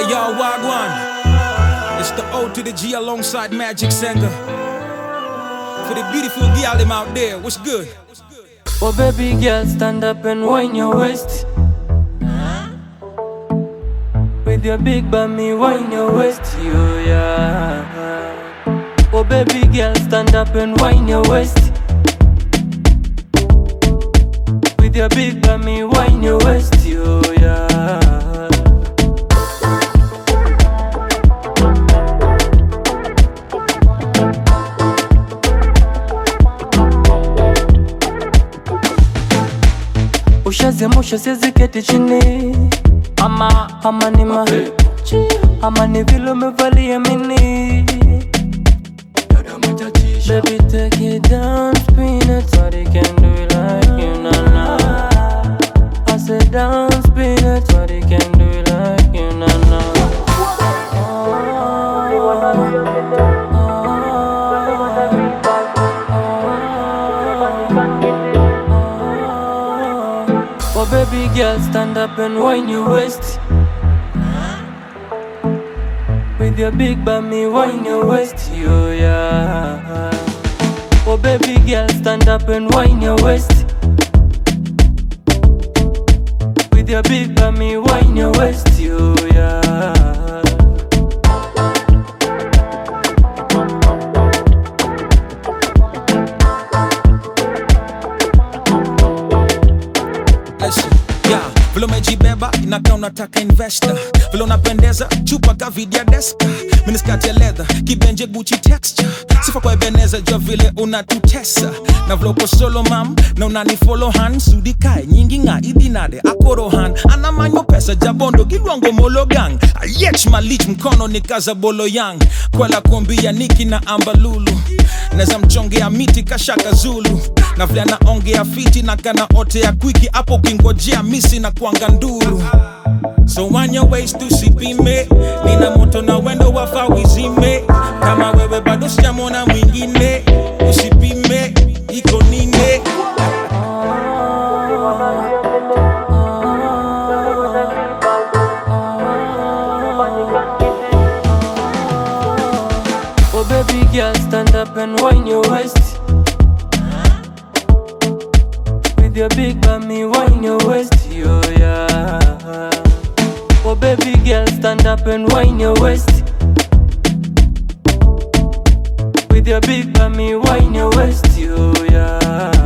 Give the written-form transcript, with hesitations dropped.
Yo, Wagwan. It's the O to the G alongside Magic Sender. For the beautiful girl out there, what's good? Oh baby girl, stand up and wind your waist. With your big bummy, wind your waist, yo yeah. Oh baby girl, stand up and wind your waist. With your big bummy, wind your waist, yo yeah. Ushaziamsha siwezi keti chini. Ama ni vile umevalia mini. Baby take it down, spin it. Nobody can do it like you, na. I said down, spin it. Nobody can do it like you, na. Oh baby girl, stand up and wind your waist. With your big bummy, wind your waist, yo yeah. Oh baby girl, stand up and wind your waist. With your big bummy, wind your waist, yo yeah. Vile umejibeba inakaa unataka investor. Vile unapendeza chupa kavidia deska. Miniskati ya leather, kibenje Gucci texture. Sifa kwa Ebeneza jua vile unatutesa. Na vile uko solo mam, na unanifollow han. Sudikae, nyingi nga idinade, akorohan. Anamanyo pesa, jabondo, gilwango molo gang. Ayech malich mkono ni kaza bolo yang. Kwela kuambia Niki na Ambalulu. Neza mchongea miti kashaka Zulu. Na vile anaongea fiti na kana ote ya kwiki. Apo kingojea misi na kuanga nduru. So on your waist tusipime. Nina moto na wendo wafa wizime. Kama wewe bado sijamona mwingine. Usipime, iko nine. Oh baby girl, stand up and wind your waist. With your big bummy, wind your waist, yo yeah. Oh baby girl, stand up and wind your waist. With your big bummy, wind your waist, yo yeah.